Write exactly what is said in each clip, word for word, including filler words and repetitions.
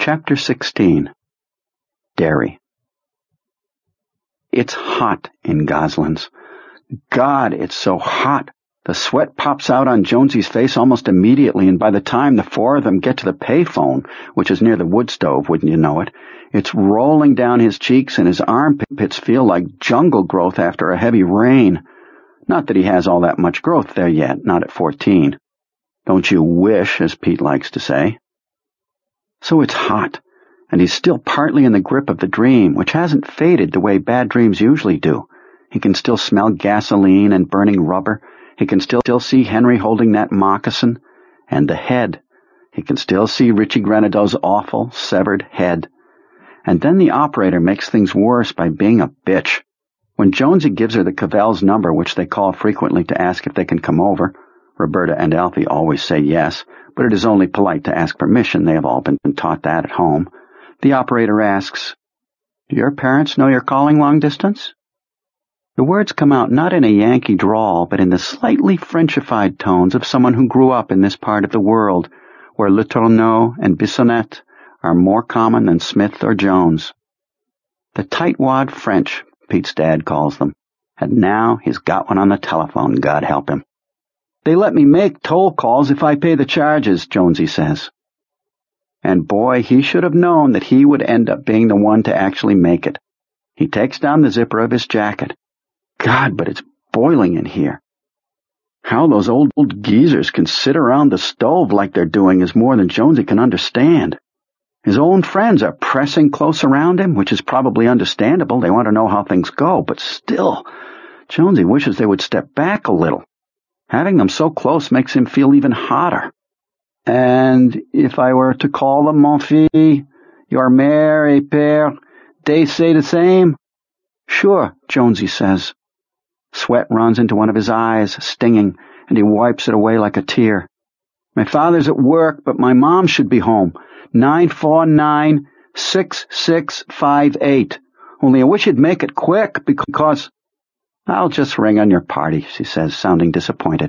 Chapter sixteen. Derry. It's hot in Goslins. God, it's so hot. The sweat pops out on Jonesy's face almost immediately, and by the time the four of them get to the payphone, which is near the wood stove, wouldn't you know it, it's rolling down his cheeks and his armpits feel like jungle growth after a heavy rain. Not that he has all that much growth there yet, not at fourteen. Don't you wish, as Pete likes to say. So it's hot, and he's still partly in the grip of the dream, which hasn't faded the way bad dreams usually do. He can still smell gasoline and burning rubber. He can still, still see Henry holding that moccasin, and the head. He can still see Richie Grenado's awful, severed head. And then the operator makes things worse by being a bitch. When Jonesy gives her the Cavell's number, which they call frequently to ask if they can come over, Roberta and Alfie always say yes, but it is only polite to ask permission. They have all been taught that at home. The operator asks, "Do your parents know you're calling long distance?" The words come out not in a Yankee drawl, but in the slightly Frenchified tones of someone who grew up in this part of the world, where Le Tourneau and Bissonnette are more common than Smith or Jones. The tightwad French, Pete's dad calls them, and now he's got one on the telephone, God help him. "They let me make toll calls if I pay the charges," Jonesy says. And boy, he should have known that he would end up being the one to actually make it. He takes down the zipper of his jacket. God, but it's boiling in here. How those old, old geezers can sit around the stove like they're doing is more than Jonesy can understand. His own friends are pressing close around him, which is probably understandable. They want to know how things go, but still, Jonesy wishes they would step back a little. Having them so close makes him feel even hotter. "And if I were to call them, mon fils, your mère et père, they say the same?" "Sure," Jonesy says. Sweat runs into one of his eyes, stinging, and he wipes it away like a tear. "My father's at work, but my mom should be home. nine four nine, six six five eight. Only I wish you'd make it quick, because—" "I'll just ring on your party," she says, sounding disappointed.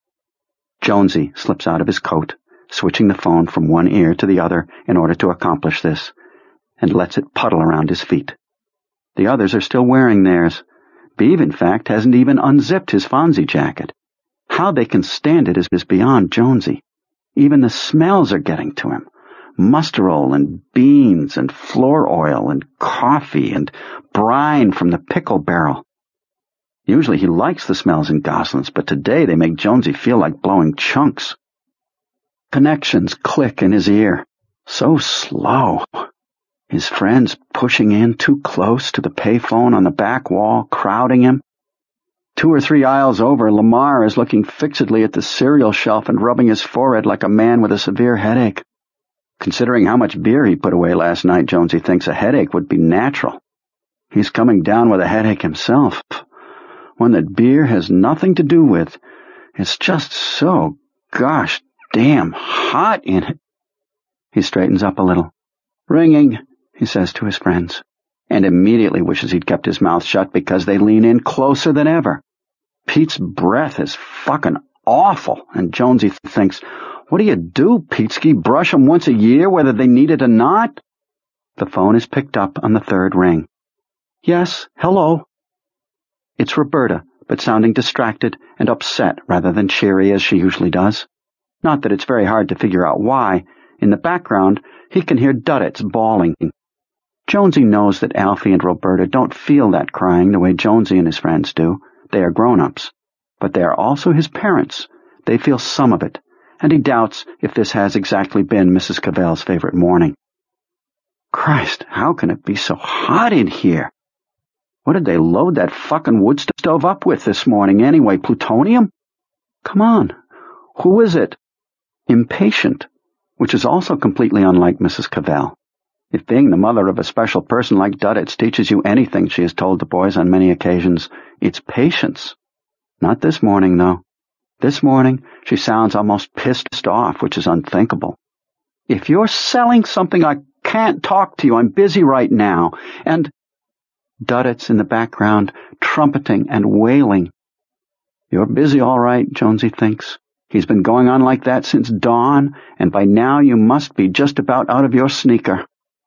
Jonesy slips out of his coat, switching the phone from one ear to the other in order to accomplish this, and lets it puddle around his feet. The others are still wearing theirs. Beeve, in fact, hasn't even unzipped his Fonzie jacket. How they can stand it is beyond Jonesy. Even the smells are getting to him. Musterole and beans and floor oil and coffee and brine from the pickle barrel. Usually he likes the smells in Goslins, but today they make Jonesy feel like blowing chunks. Connections click in his ear. So slow. His friends pushing in too close to the payphone on the back wall, crowding him. Two or three aisles over, Lamar is looking fixedly at the cereal shelf and rubbing his forehead like a man with a severe headache. Considering how much beer he put away last night, Jonesy thinks a headache would be natural. He's coming down with a headache himself. One that beer has nothing to do with. It's just so gosh damn hot in it. He straightens up a little. "Ringing," he says to his friends, and immediately wishes he'd kept his mouth shut because they lean in closer than ever. Pete's breath is fucking awful, and Jonesy thinks, what do you do, Petesky? Brush them once a year, whether they need it or not? The phone is picked up on the third ring. "Yes, hello." It's Roberta, but sounding distracted and upset rather than cheery as she usually does. Not that it's very hard to figure out why. In the background, he can hear Duddits bawling. Jonesy knows that Alfie and Roberta don't feel that crying the way Jonesy and his friends do. They are grown-ups. But they are also his parents. They feel some of it, and he doubts if this has exactly been Missus Cavell's favorite morning. Christ, how can it be so hot in here? What did they load that fucking wood stove up with this morning anyway? Plutonium? Come on. Who is it? Impatient, which is also completely unlike Missus Cavell. If being the mother of a special person like Duddits teaches you anything, she has told the boys on many occasions, it's patience. Not this morning, though. This morning, she sounds almost pissed off, which is unthinkable. "If you're selling something, I can't talk to you. I'm busy right now. And—" Duddits in the background, trumpeting and wailing. You're busy all right, Jonesy thinks. He's been going on like that since dawn, and by now you must be just about out of your sneaker.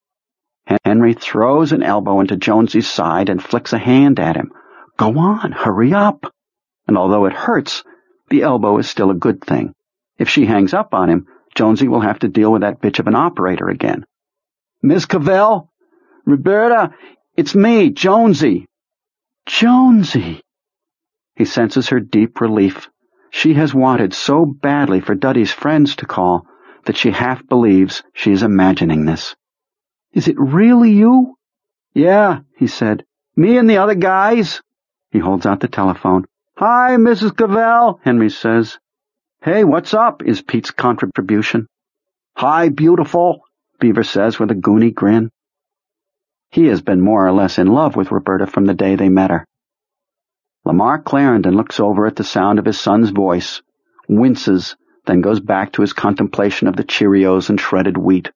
Henry throws an elbow into Jonesy's side and flicks a hand at him. Go on, hurry up. And although it hurts, the elbow is still a good thing. If she hangs up on him, Jonesy will have to deal with that bitch of an operator again. Miss Cavell? Roberta, it's me, Jonesy. Jonesy. He senses her deep relief. She has wanted so badly for Duddy's friends to call that she half believes she is imagining this. Is it really you? Yeah, he said. Me and the other guys. He holds out the telephone. Hi, Missus Cavell, Henry says. Hey, what's up, is Pete's contribution. Hi, beautiful, Beaver says with a goony grin. He has been more or less in love with Roberta from the day they met her. Lamar Clarendon looks over at the sound of his son's voice, winces, then goes back to his contemplation of the Cheerios and shredded wheat.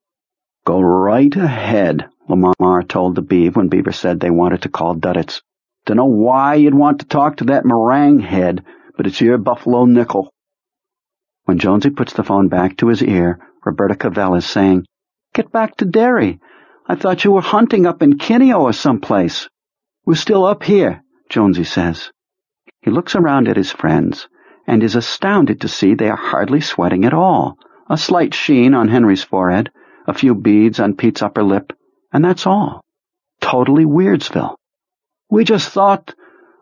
Go right ahead, Lamar told the Beav when Beaver said they wanted to call Duddits. Dunno why you'd want to talk to that meringue head, but it's your buffalo nickel. When Jonesy puts the phone back to his ear, Roberta Cavell is saying, Get back to Derry. I thought you were hunting up in Kineo or someplace. We're still up here, Jonesy says. He looks around at his friends and is astounded to see they are hardly sweating at all. A slight sheen on Henry's forehead, a few beads on Pete's upper lip, and that's all. Totally Weirdsville. We just thought,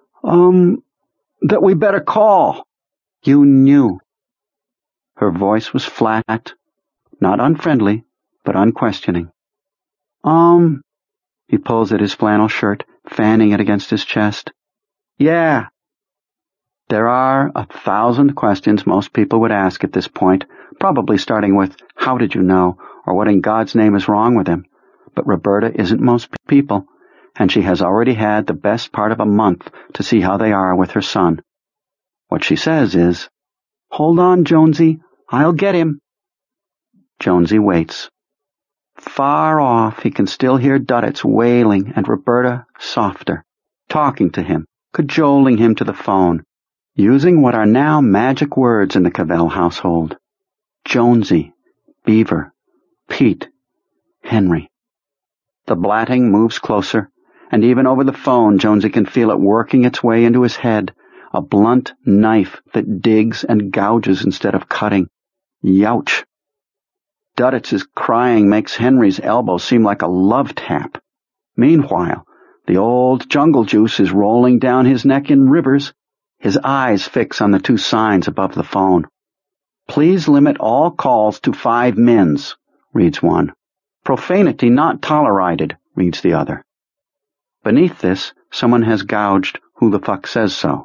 um, that we better call. You knew. Her voice was flat, not unfriendly, but unquestioning. Um, he pulls at his flannel shirt, fanning it against his chest. Yeah. There are a thousand questions most people would ask at this point, probably starting with, how did you know, or what in God's name is wrong with him? But Roberta isn't most people, and she has already had the best part of a month to see how they are with her son. What she says is, Hold on, Jonesy, I'll get him. Jonesy waits. Far off, he can still hear Duddits wailing and Roberta softer, talking to him, cajoling him to the phone, using what are now magic words in the Cavell household. Jonesy, Beaver, Pete, Henry. The blatting moves closer, and even over the phone Jonesy can feel it working its way into his head, a blunt knife that digs and gouges instead of cutting. Youch! Duddits' crying makes Henry's elbow seem like a love tap. Meanwhile, the old jungle juice is rolling down his neck in rivers. His eyes fix on the two signs above the phone. Please limit all calls to five mins, reads one. Profanity not tolerated, reads the other. Beneath this, someone has gouged who the fuck says so.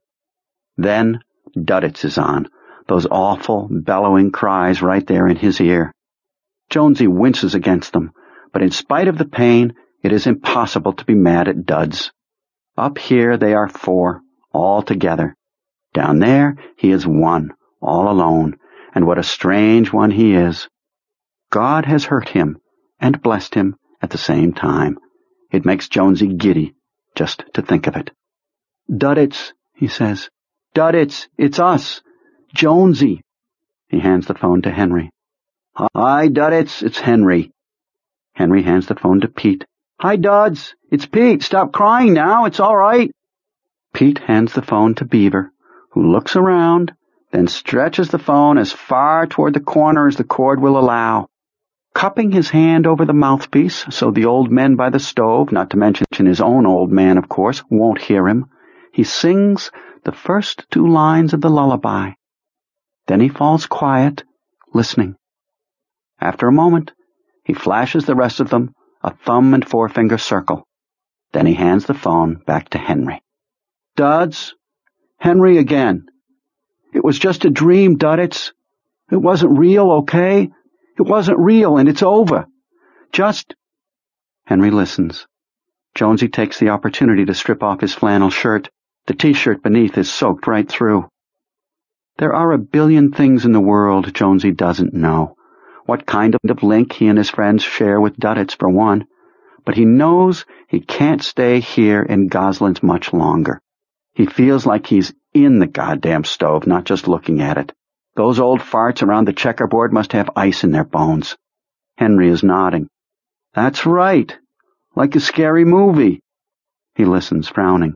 Then Duddits is on, those awful, bellowing cries right there in his ear. Jonesy winces against them, but in spite of the pain, it is impossible to be mad at Duds. Up here they are four, all together. Down there he is one, all alone, and what a strange one he is. God has hurt him and blessed him at the same time. It makes Jonesy giddy just to think of it. Duddits, he says. Duddits, it's us. Jonesy. He hands the phone to Henry. Hi, Duddits, it's Henry. Henry hands the phone to Pete. Hi, Duds, it's Pete. Stop crying now, it's all right. Pete hands the phone to Beaver, who looks around, then stretches the phone as far toward the corner as the cord will allow. Cupping his hand over the mouthpiece so the old men by the stove, not to mention his own old man, of course, won't hear him, he sings the first two lines of the lullaby. Then he falls quiet, listening. After a moment, he flashes the rest of them a thumb and forefinger circle. Then he hands the phone back to Henry. Duds, Henry again. It was just a dream, Duddits. It wasn't real, okay? It wasn't real, and it's over. Just... Henry listens. Jonesy takes the opportunity to strip off his flannel shirt. The t-shirt beneath is soaked right through. There are a billion things in the world Jonesy doesn't know. What kind of link he and his friends share with Duddits, for one. But he knows he can't stay here in Goslin's much longer. He feels like he's in the goddamn stove, not just looking at it. Those old farts around the checkerboard must have ice in their bones. Henry is nodding. That's right. Like a scary movie. He listens, frowning.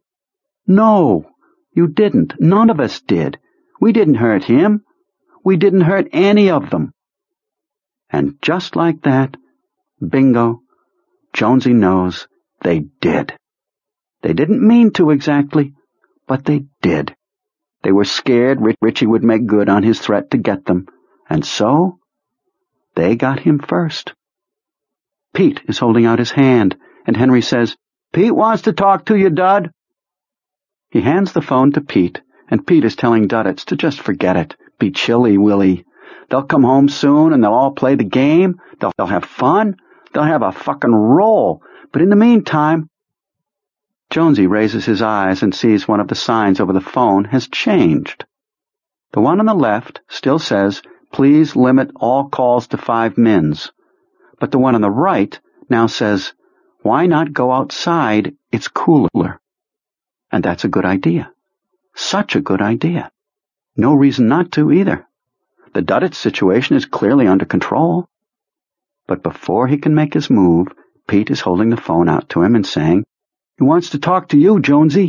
No, you didn't. None of us did. We didn't hurt him. We didn't hurt any of them. And just like that, bingo, Jonesy knows they did. They didn't mean to exactly, but they did. They were scared Richie would make good on his threat to get them, and so they got him first. Pete is holding out his hand, and Henry says, Pete wants to talk to you, Dud. He hands the phone to Pete, and Pete is telling Duddits to just forget it. Be chilly, Willie. They'll come home soon, and they'll all play the game. They'll, they'll have fun. They'll have a fucking roll. But in the meantime... Jonesy raises his eyes and sees one of the signs over the phone has changed. The one on the left still says, please limit all calls to five mins. But the one on the right now says, why not go outside? It's cooler. And that's a good idea. Such a good idea. No reason not to either. The Duddits situation is clearly under control. But before he can make his move, Pete is holding the phone out to him and saying, he wants to talk to you, Jonesy.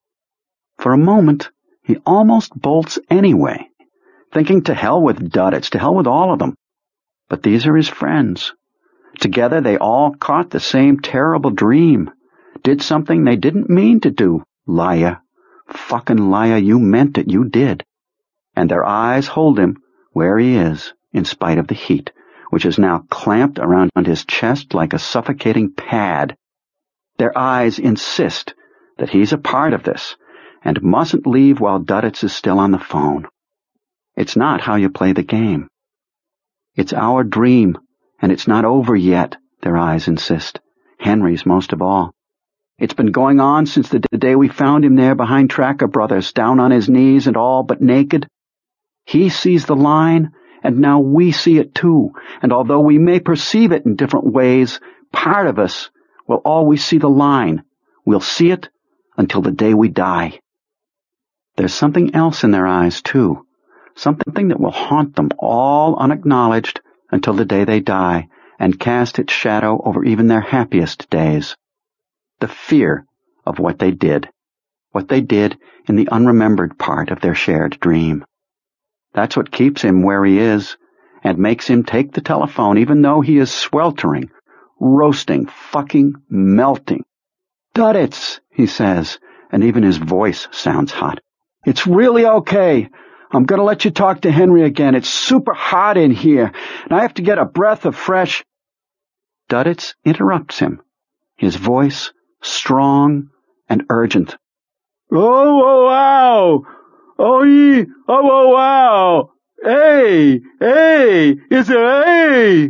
For a moment, he almost bolts anyway, thinking to hell with Duddits, to hell with all of them. But these are his friends. Together they all caught the same terrible dream, did something they didn't mean to do. Liar. Fucking liar, you meant it, you did. And their eyes hold him where he is, in spite of the heat, which is now clamped around his chest like a suffocating pad. Their eyes insist that he's a part of this, and mustn't leave while Duddits is still on the phone. It's not how you play the game. It's our dream, and it's not over yet, their eyes insist. Henry's most of all. It's been going on since the day we found him there behind Tracker Brothers, down on his knees and all but naked. He sees the line, and now we see it too, and although we may perceive it in different ways, part of us will always see the line. We'll see it until the day we die. There's something else in their eyes, too, something that will haunt them all unacknowledged until the day they die and cast its shadow over even their happiest days. The fear of what they did, what they did in the unremembered part of their shared dream. That's what keeps him where he is and makes him take the telephone even though he is sweltering, roasting, fucking melting. Duddits, he says, and even his voice sounds hot. It's really okay. I'm going to let you talk to Henry again. It's super hot in here, and I have to get a breath of fresh... Duddits interrupts him, his voice strong and urgent. Oh, oh, wow! Oh, ye, oh, oh, wow! Hey, hey, it's a hey!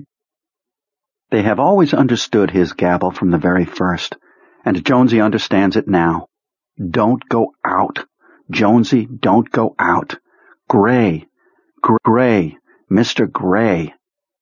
They have always understood his gabble from the very first, and Jonesy understands it now. Don't go out. Jonesy, don't go out. Gray, Gray, Mister Gray.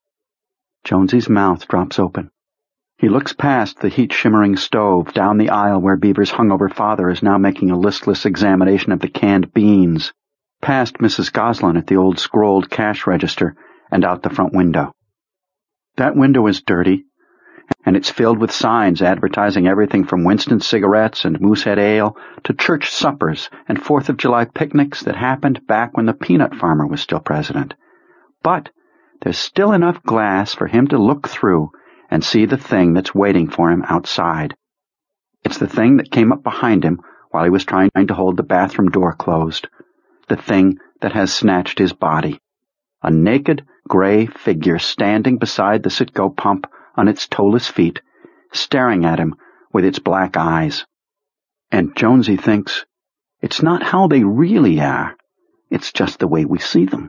Jonesy's mouth drops open. He looks past the heat-shimmering stove, down the aisle where Beaver's hungover father is now making a listless examination of the canned beans, past Missus Goslin at the old scrolled cash register, and out the front window. That window is dirty, and it's filled with signs advertising everything from Winston cigarettes and Moosehead ale to church suppers and Fourth of July picnics that happened back when the peanut farmer was still president. But there's still enough glass for him to look through and see the thing that's waiting for him outside. It's the thing that came up behind him while he was trying to hold the bathroom door closed. The thing that has snatched his body. A naked, gray figure standing beside the Citgo pump on its toeless feet, staring at him with its black eyes. And Jonesy thinks, it's not how they really are, it's just the way we see them.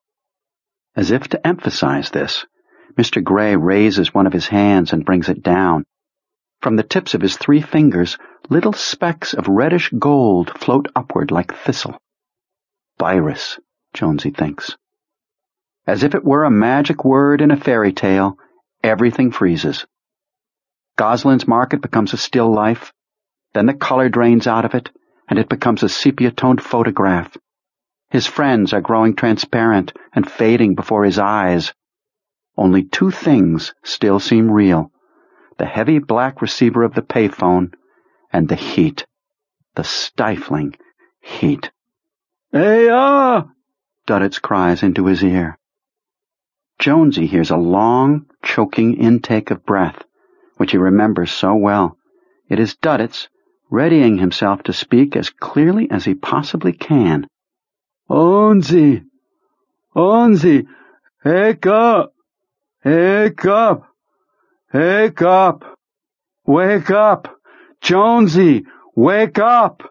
As if to emphasize this, Mister Gray raises one of his hands and brings it down. From the tips of his three fingers, little specks of reddish gold float upward like thistle. Virus, Jonesy thinks. As if it were a magic word in a fairy tale, everything freezes. Goslin's market becomes a still life, then the color drains out of it, and it becomes a sepia-toned photograph. His friends are growing transparent and fading before his eyes. Only two things still seem real: the heavy black receiver of the payphone and the heat, the stifling heat. "Hey, ah!" Duddits cries into his ear. Jonesy hears a long, choking intake of breath, which he remembers so well. It is Duddits, readying himself to speak as clearly as he possibly can. "Onzi! Onzi! Wake up! Wake up! Wake up! Wake up! Jonesy! Wake up!"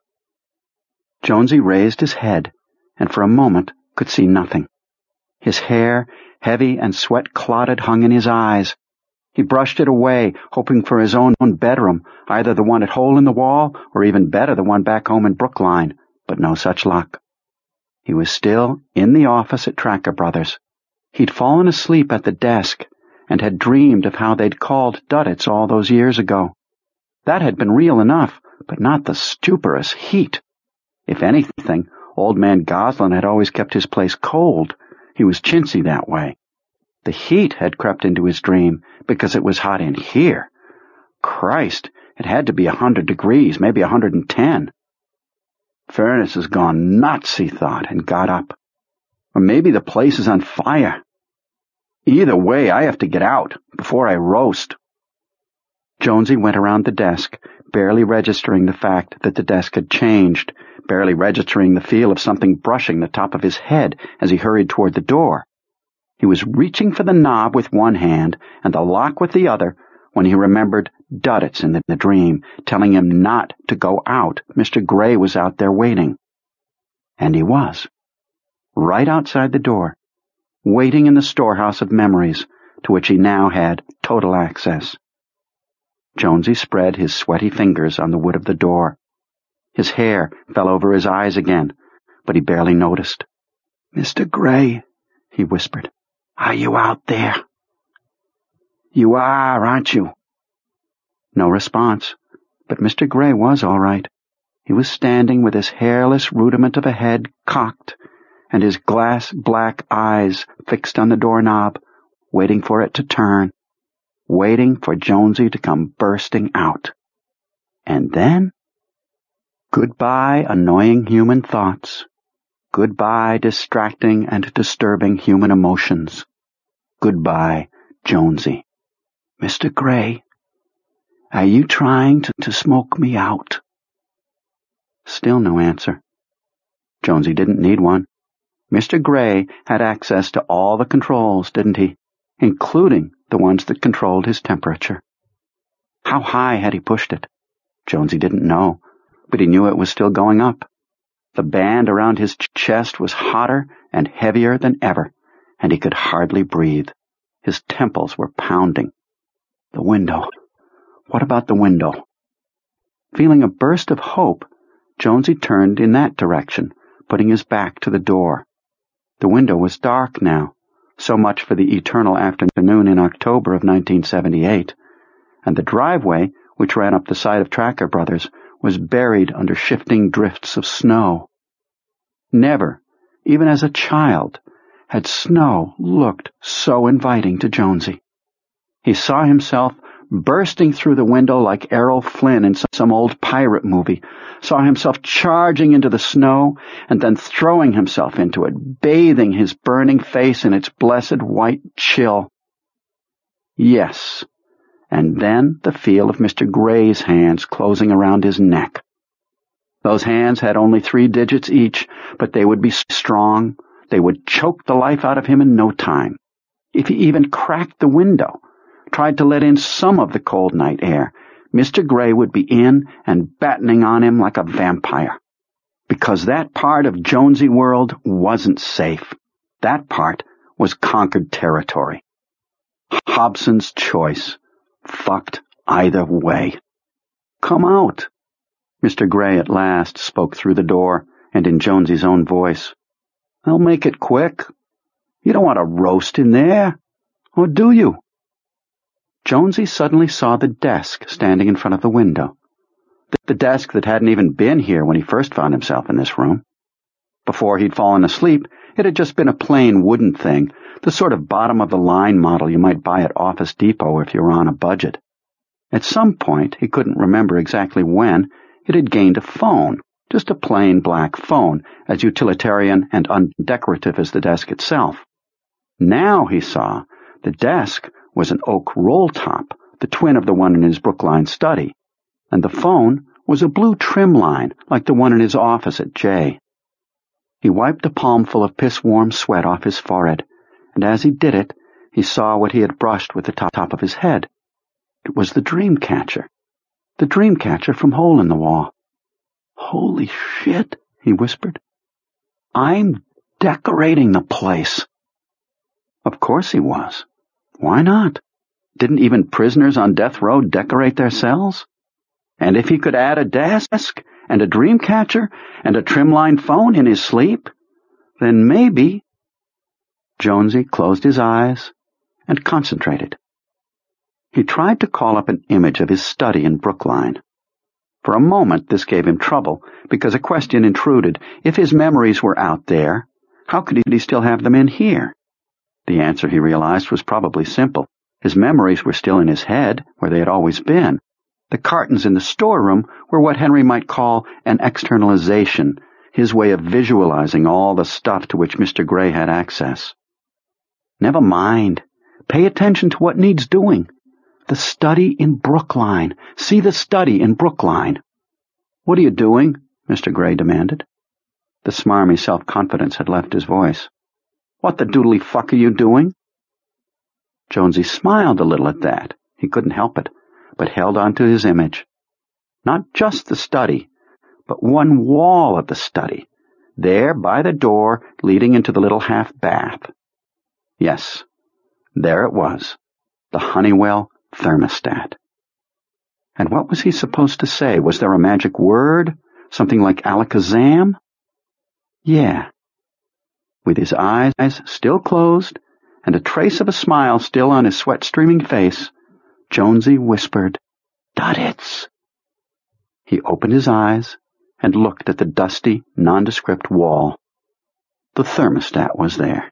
Jonesy raised his head, and for a moment could see nothing. His hair, heavy and sweat-clotted, hung in his eyes. He brushed it away, hoping for his own bedroom, either the one at Hole in the Wall or even better the one back home in Brookline, but no such luck. He was still in the office at Tracker Brothers. He'd fallen asleep at the desk and had dreamed of how they'd called Duddits all those years ago. That had been real enough, but not the stuporous heat. If anything, old man Goslin had always kept his place cold. He was chintzy that way. The heat had crept into his dream because it was hot in here. Christ, it had to be a hundred degrees, maybe a hundred and ten. Furnace has gone nuts, he thought, and got up. Or maybe the place is on fire. Either way, I have to get out before I roast. Jonesy went around the desk, barely registering the fact that the desk had changed, barely registering the feel of something brushing the top of his head as he hurried toward the door. He was reaching for the knob with one hand and the lock with the other when he remembered Duddits in the, the dream, telling him not to go out. Mister Gray was out there waiting. And he was. Right outside the door, waiting in the storehouse of memories to which he now had total access. Jonesy spread his sweaty fingers on the wood of the door. His hair fell over his eyes again, but he barely noticed. "Mister Gray," he whispered, "are you out there?" "You are, aren't you?" No response, but Mister Gray was all right. He was standing with his hairless rudiment of a head cocked and his glass-black eyes fixed on the doorknob, waiting for it to turn, waiting for Jonesy to come bursting out. And then, goodbye, annoying human thoughts. Goodbye, distracting and disturbing human emotions. Goodbye, Jonesy. "Mister Gray, are you trying to, to smoke me out?" Still no answer. Jonesy didn't need one. Mister Gray had access to all the controls, didn't he? Including the ones that controlled his temperature. How high had he pushed it? Jonesy didn't know, but he knew it was still going up. The band around his chest was hotter and heavier than ever, and he could hardly breathe. His temples were pounding. The window. What about the window? Feeling a burst of hope, Jonesy turned in that direction, putting his back to the door. The window was dark now, so much for the eternal afternoon in October of nineteen seventy-eight, and the driveway, which ran up the side of Tracker Brothers, was buried under shifting drifts of snow. Never, even as a child, had snow looked so inviting to Jonesy. He saw himself bursting through the window like Errol Flynn in some old pirate movie, saw himself charging into the snow and then throwing himself into it, bathing his burning face in its blessed white chill. Yes, and then the feel of Mister Gray's hands closing around his neck. Those hands had only three digits each, but they would be strong. They would choke the life out of him in no time. If he even cracked the window, tried to let in some of the cold night air, Mister Gray would be in and battening on him like a vampire. Because that part of Jonesy world wasn't safe. That part was conquered territory. Hobson's choice. Fucked either way. "Come out," Mister Gray at last spoke through the door, and in Jonesy's own voice. "I'll make it quick. You don't want to roast in there, or do you?" Jonesy suddenly saw the desk standing in front of the window. The desk that hadn't even been here when he first found himself in this room. Before he'd fallen asleep, it had just been a plain wooden thing, the sort of bottom-of-the-line model you might buy at Office Depot if you were on a budget. At some point, he couldn't remember exactly when, it had gained a phone, just a plain black phone, as utilitarian and undecorative as the desk itself. Now, he saw, the desk was an oak roll-top, the twin of the one in his Brookline study, and the phone was a blue trim line like the one in his office at Jay. He wiped a palmful of piss-warm sweat off his forehead, and as he did it, he saw what he had brushed with the top of his head. It was the dream catcher. The dream catcher from Hole in the Wall. "Holy shit," he whispered. "I'm decorating the place." Of course he was. Why not? Didn't even prisoners on death row decorate their cells? And if he could add a desk and a dream catcher and a trimline phone in his sleep, then maybe... Jonesy closed his eyes and concentrated. He tried to call up an image of his study in Brookline. For a moment this gave him trouble, because a question intruded. If his memories were out there, how could he still have them in here? The answer, he realized, was probably simple. His memories were still in his head, where they had always been. The cartons in the storeroom were what Henry might call an externalization, his way of visualizing all the stuff to which Mister Gray had access. Never mind. Pay attention to what needs doing. The study in Brookline. See the study in Brookline. "What are you doing?" Mister Gray demanded. The smarmy self-confidence had left his voice. "What the doodly fuck are you doing?" Jonesy smiled a little at that. He couldn't help it, but held on to his image. Not just the study, but one wall of the study, there by the door leading into the little half-bath. Yes, there it was, the Honeywell thermostat. And what was he supposed to say? Was there a magic word? Something like alakazam? Yeah. With his eyes still closed and a trace of a smile still on his sweat-streaming face, Jonesy whispered, "Duddits." He opened his eyes and looked at the dusty, nondescript wall. The thermostat was there.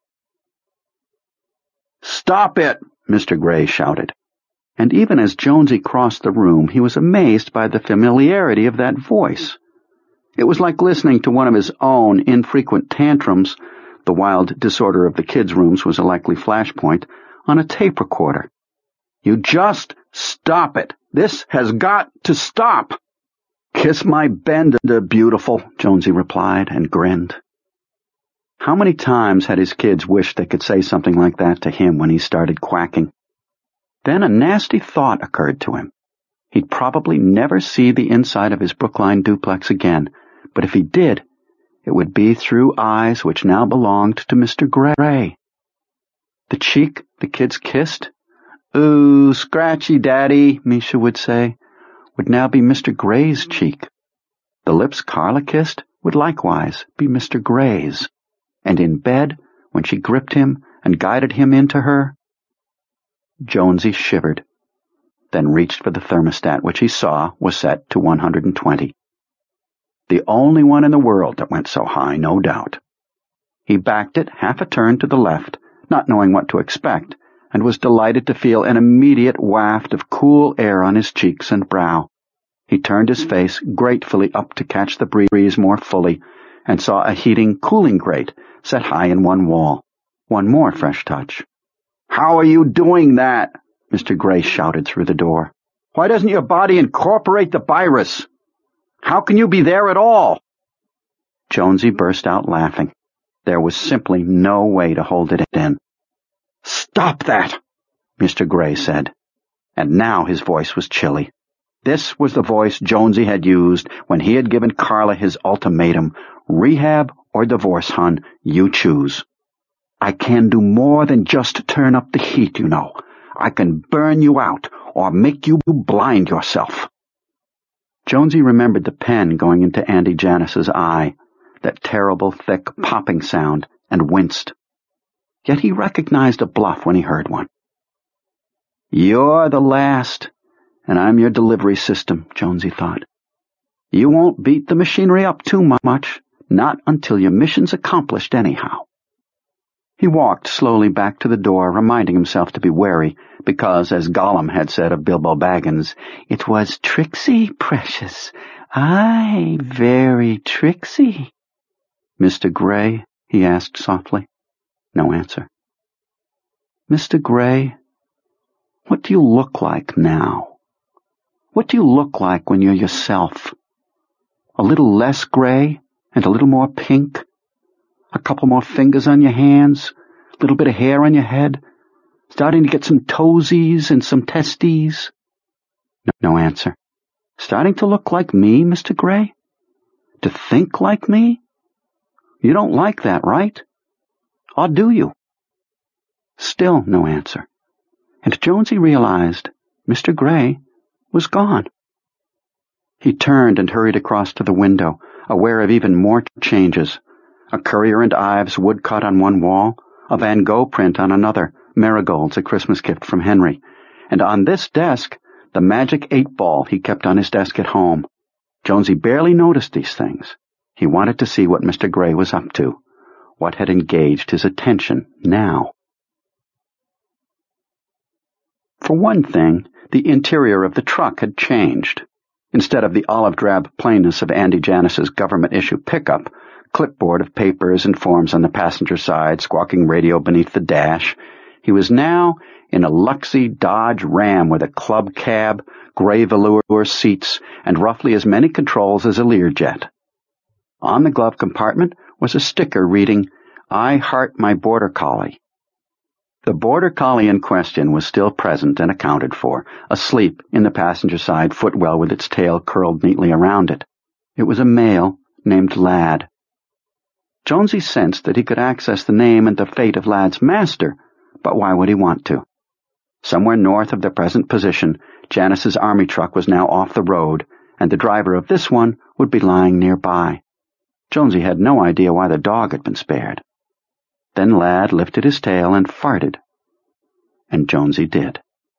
"Stop it!" Mister Gray shouted. And even as Jonesy crossed the room, he was amazed by the familiarity of that voice. It was like listening to one of his own infrequent tantrums, the wild disorder of the kids' rooms was a likely flashpoint, on a tape recorder. "You just stop it! This has got to stop!" "Kiss my bender, beautiful," Jonesy replied and grinned. How many times had his kids wished they could say something like that to him when he started quacking? Then a nasty thought occurred to him. He'd probably never see the inside of his Brookline duplex again, but if he did, it would be through eyes which now belonged to Mister Gray. The cheek the kids kissed, "Ooh, scratchy, Daddy," Misha would say, would now be Mister Gray's cheek. The lips Carla kissed would likewise be Mister Gray's. And in bed, when she gripped him and guided him into her, Jonesy shivered, then reached for the thermostat, which he saw was set to one hundred twenty. The only one in the world that went so high, no doubt. He backed it half a turn to the left, not knowing what to expect, and was delighted to feel an immediate waft of cool air on his cheeks and brow. He turned his face gratefully up to catch the breeze more fully, and saw a heating cooling grate set high in one wall. One more fresh touch. "How are you doing that?" Mister Gray shouted through the door. "Why doesn't your body incorporate the virus? How can you be there at all?" Jonesy burst out laughing. There was simply no way to hold it in. "Stop that," Mister Gray said. And now his voice was chilly. This was the voice Jonesy had used when he had given Carla his ultimatum, "Rehab or divorce, hon, you choose. I can do more than just turn up the heat, you know. I can burn you out or make you blind yourself." Jonesy remembered the pen going into Andy Janus's eye, that terrible, thick popping sound, and winced. Yet he recognized a bluff when he heard one. "You're the last, and I'm your delivery system," Jonesy thought. "You won't beat the machinery up too much, Not until your mission's accomplished, anyhow. He walked slowly back to the door, reminding himself to be wary, because, as Gollum had said of Bilbo Baggins, it was tricksy, precious. Aye, very tricksy. Mister Grey? He asked softly. No answer. Mister Grey, what do you look like now? What do you look like when you're yourself? A little less gray and a little more pink? A couple more fingers on your hands? A little bit of hair on your head? Starting to get some toesies and some testes? No, no answer. Starting to look like me, Mister Grey? To think like me? You don't like that, right? Or do you? Still no answer. And Jonesy realized Mister Grey was gone. He turned and hurried across to the window, aware of even more changes. A Currier and Ives woodcut on one wall, a Van Gogh print on another, marigolds, a Christmas gift from Henry. And on this desk, the magic eight-ball he kept on his desk at home. Jonesy barely noticed these things. He wanted to see what Mister Grey was up to, what had engaged his attention now. For one thing, the interior of the truck had changed. Instead of the olive-drab plainness of Andy Janis's government-issue pickup, clipboard of papers and forms on the passenger side, squawking radio beneath the dash, he was now in a luxy Dodge Ram with a club cab, gray velour seats, and roughly as many controls as a Learjet. On the glove compartment was a sticker reading, "I heart my border collie." The border collie in question was still present and accounted for, asleep in the passenger side footwell with its tail curled neatly around it. It was a male named Lad. Jonesy sensed that he could access the name and the fate of Lad's master, but why would he want to? Somewhere north of their present position, Janis's army truck was now off the road, and the driver of this one would be lying nearby. Jonesy had no idea why the dog had been spared. Then Lad lifted his tail and farted. And Jonesy did.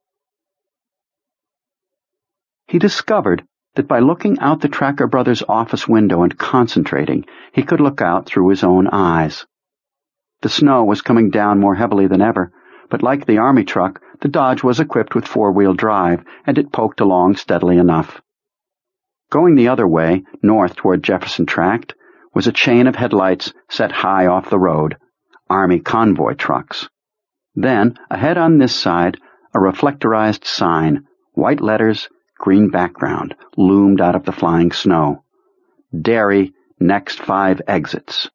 He discovered that by looking out the Tracker Brothers' office window and concentrating, he could look out through his own eyes. The snow was coming down more heavily than ever, but like the army truck, the Dodge was equipped with four-wheel drive, and it poked along steadily enough. Going the other way, north toward Jefferson Tract, was a chain of headlights set high off the road, Army convoy trucks. Then, ahead on this side, a reflectorized sign, white letters, green background, loomed out of the flying snow. Dairy, next five exits.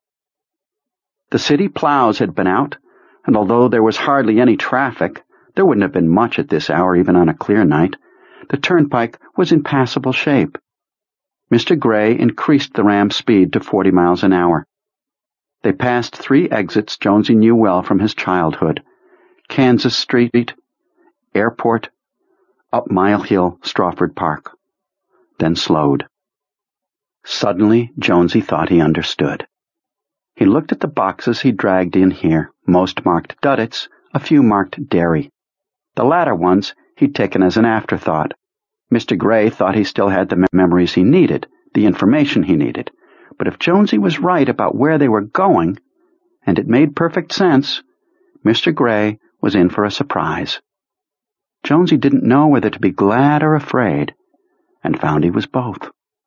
The city plows had been out, and although there was hardly any traffic, there wouldn't have been much at this hour even on a clear night, the turnpike was in passable shape. Mister Grey increased the Ram's speed to forty miles an hour. They passed three exits Jonesy knew well from his childhood. Kansas Street, Airport, up Mile Hill, Strawford Park. Then slowed. Suddenly, Jonesy thought he understood. He looked at the boxes he dragged in here, most marked Duddits, a few marked Dairy. The latter ones he'd taken as an afterthought. Mister Grey thought he still had the memories he needed, the information he needed. But if Jonesy was right about where they were going, and it made perfect sense, Mister Grey was in for a surprise. Jonesy didn't know whether to be glad or afraid, and found he was both.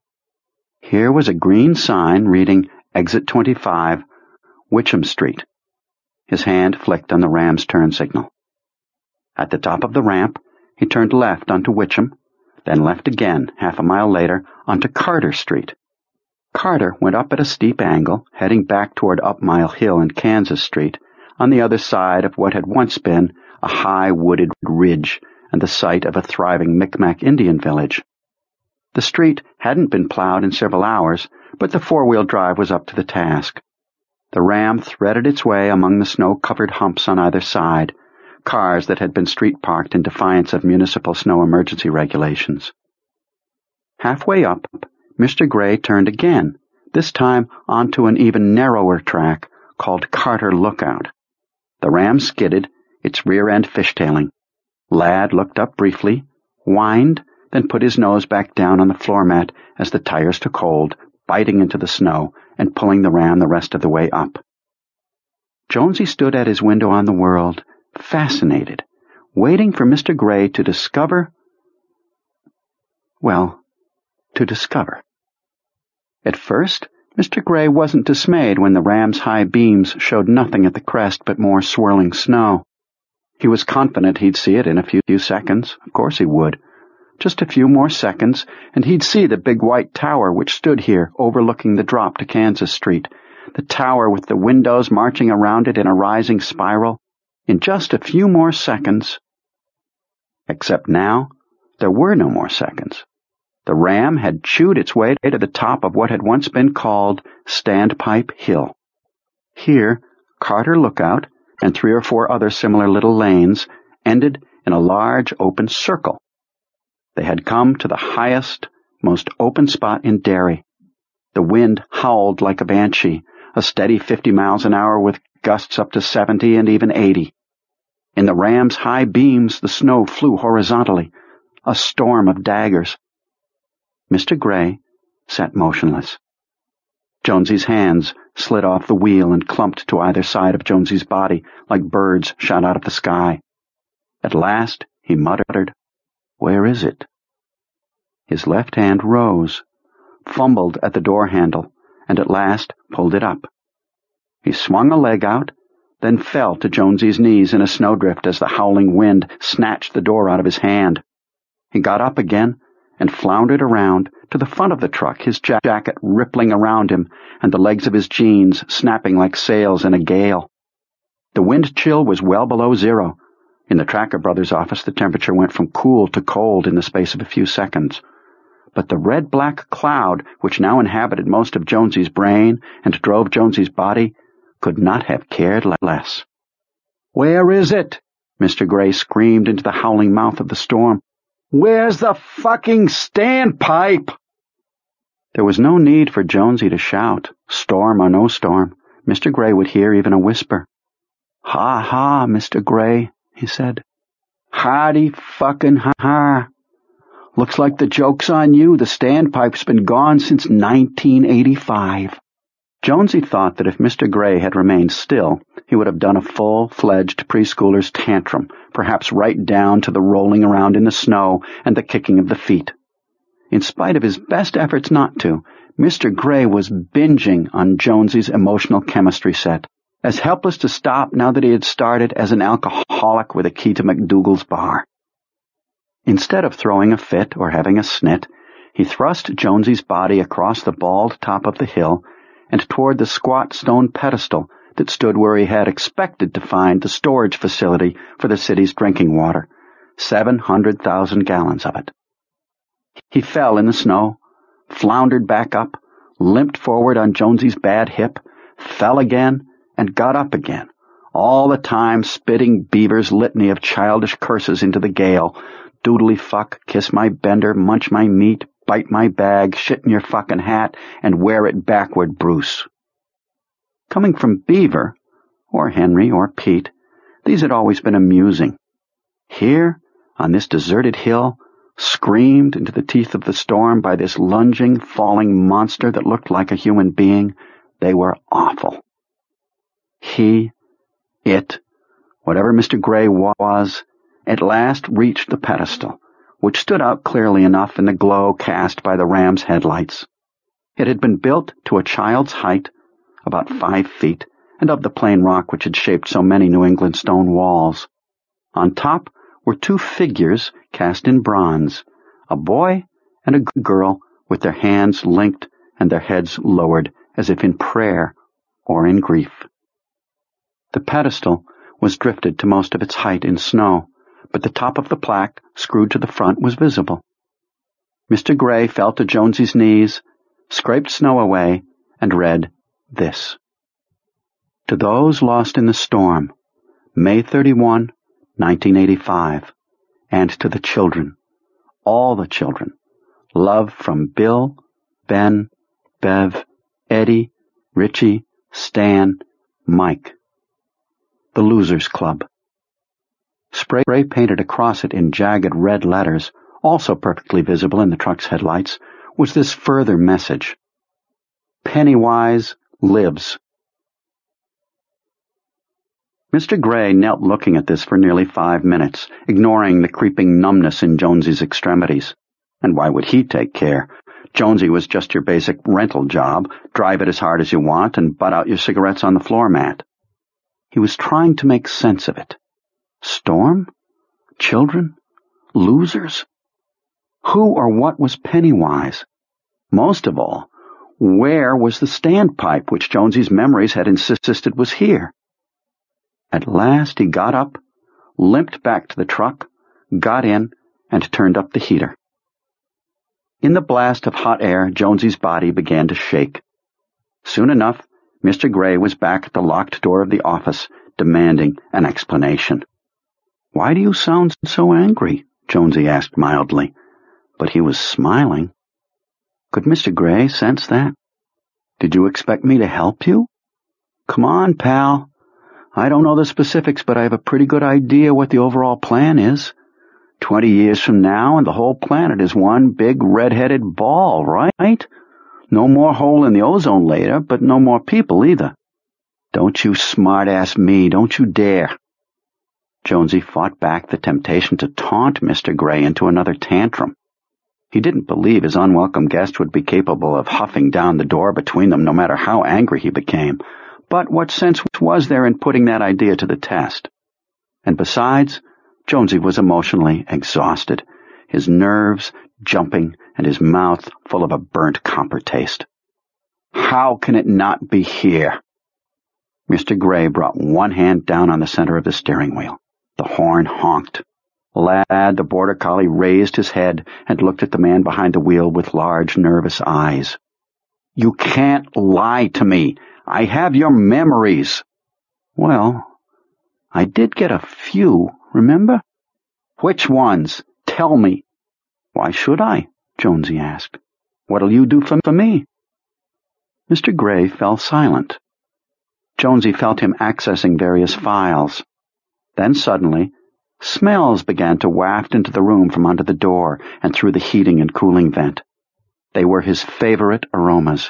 Here was a green sign reading Exit twenty-five, Witcham Street. His hand flicked on the Ram's turn signal. At the top of the ramp, he turned left onto Witcham, then left again, half a mile later, onto Carter Street. Carter went up at a steep angle, heading back toward Up Mile Hill and Kansas Street, on the other side of what had once been a high wooded ridge and the site of a thriving Micmac Indian village. The street hadn't been plowed in several hours, but the four-wheel drive was up to the task. The Ram threaded its way among the snow-covered humps on either side, cars that had been street-parked in defiance of municipal snow emergency regulations. Halfway up, Mister Grey turned again, this time onto an even narrower track called Carter Lookout. The Ram skidded, its rear end fishtailing. Lad looked up briefly, whined, then put his nose back down on the floor mat as the tires took hold, biting into the snow and pulling the ram the rest of the way up. Jonesy stood at his window on the world, fascinated, waiting for Mister Gray to discover, well, to discover. At first, Mister Gray wasn't dismayed when the ram's high beams showed nothing at the crest but more swirling snow. He was confident he'd see it in a few, few seconds. Of course he would. Just a few more seconds, and he'd see the big white tower which stood here overlooking the drop to Kansas Street, the tower with the windows marching around it in a rising spiral. In just a few more seconds. Except now, there were no more seconds. The ram had chewed its way to the top of what had once been called Standpipe Hill. Here, Carter Lookout and three or four other similar little lanes ended in a large open circle. They had come to the highest, most open spot in Derry. The wind howled like a banshee, a steady fifty miles an hour with gusts up to seventy and even eighty. In the ram's high beams, the snow flew horizontally, a storm of daggers. Mister Gray sat motionless. Jonesy's hands slid off the wheel and clumped to either side of Jonesy's body like birds shot out of the sky. At last he muttered, "Where is it?" His left hand rose, fumbled at the door handle, and at last pulled it up. He swung a leg out, then fell to Jonesy's knees in a snowdrift as the howling wind snatched the door out of his hand. He got up again and floundered around to the front of the truck, his jacket rippling around him and the legs of his jeans snapping like sails in a gale. The wind chill was well below zero. In the Tracker Brothers' office, the temperature went from cool to cold in the space of a few seconds. But the red-black cloud, which now inhabited most of Jonesy's brain and drove Jonesy's body, could not have cared less. "Where is it?" Mister Gray screamed into the howling mouth of the storm. "Where's the fucking standpipe?" There was no need for Jonesy to shout, storm or no storm. Mister Gray would hear even a whisper. "Ha ha, Mister Gray," he said. "Hardy fucking ha ha. Looks like the joke's on you. The standpipe's been gone since nineteen eighty-five. Jonesy thought that if Mister Gray had remained still, he would have done a full-fledged preschooler's tantrum, perhaps right down to the rolling around in the snow and the kicking of the feet. In spite of his best efforts not to, Mister Gray was binging on Jonesy's emotional chemistry set, as helpless to stop now that he had started as an alcoholic with a key to McDougal's bar. Instead of throwing a fit or having a snit, he thrust Jonesy's body across the bald top of the hill and toward the squat stone pedestal that stood where he had expected to find the storage facility for the city's drinking water, seven hundred thousand gallons of it. He fell in the snow, floundered back up, limped forward on Jonesy's bad hip, fell again, and got up again, all the time spitting Beaver's litany of childish curses into the gale. Doodly fuck, kiss my bender, munch my meat, bite my bag, shit in your fucking hat, and wear it backward, Bruce. Coming from Beaver, or Henry, or Pete, these had always been amusing. Here, on this deserted hill, screamed into the teeth of the storm by this lunging, falling monster that looked like a human being, they were awful. He, it, whatever Mister Gray was, at last reached the pedestal, which stood out clearly enough in the glow cast by the ram's headlights. It had been built to a child's height, about five feet, and of the plain rock which had shaped so many New England stone walls. On top were two figures cast in bronze, a boy and a girl with their hands linked and their heads lowered as if in prayer or in grief. The pedestal was drifted to most of its height in snow, but the top of the plaque, screwed to the front, was visible. Mister Gray fell to Jonesy's knees, scraped snow away, and read this. To those lost in the storm, May thirty-first, nineteen eighty-five, and to the children, all the children, love from Bill, Ben, Bev, Eddie, Richie, Stan, Mike. The Losers Club. Spray painted across it in jagged red letters, also perfectly visible in the truck's headlights, was this further message. Pennywise lives. Mister Gray knelt looking at this for nearly five minutes, ignoring the creeping numbness in Jonesy's extremities. And why would he take care? Jonesy was just your basic rental job. Drive it as hard as you want and butt out your cigarettes on the floor mat. He was trying to make sense of it. Storm? Children? Losers? Who or what was Pennywise? Most of all, where was the standpipe which Jonesy's memories had insisted was here? At last he got up, limped back to the truck, got in, and turned up the heater. In the blast of hot air, Jonesy's body began to shake. Soon enough, Mister Gray was back at the locked door of the office, demanding an explanation. "Why do you sound so angry?" Jonesy asked mildly, but he was smiling. Could Mister Gray sense that? "Did you expect me to help you?" "Come on, pal. I don't know the specifics, but I have a pretty good idea what the overall plan is. Twenty years from now, and the whole planet is one big red-headed ball, right? No more hole in the ozone layer, but no more people either. Don't you smart-ass me, don't you dare." Jonesy fought back the temptation to taunt Mister Gray into another tantrum. He didn't believe his unwelcome guest would be capable of huffing down the door between them no matter how angry he became. But what sense was there in putting that idea to the test? And besides, Jonesy was emotionally exhausted, his nerves jumping and his mouth full of a burnt copper taste. "How can it not be here?" Mister Gray brought one hand down on the center of the steering wheel. The horn honked. Lad, the border collie, raised his head and looked at the man behind the wheel with large, nervous eyes. "You can't lie to me. I have your memories." "Well, I did get a few, remember?" "Which ones? Tell me." "Why should I?" Jonesy asked. "What'll you do for, for me?" Mister Gray fell silent. Jonesy felt him accessing various files. Then suddenly, smells began to waft into the room from under the door and through the heating and cooling vent. They were his favorite aromas.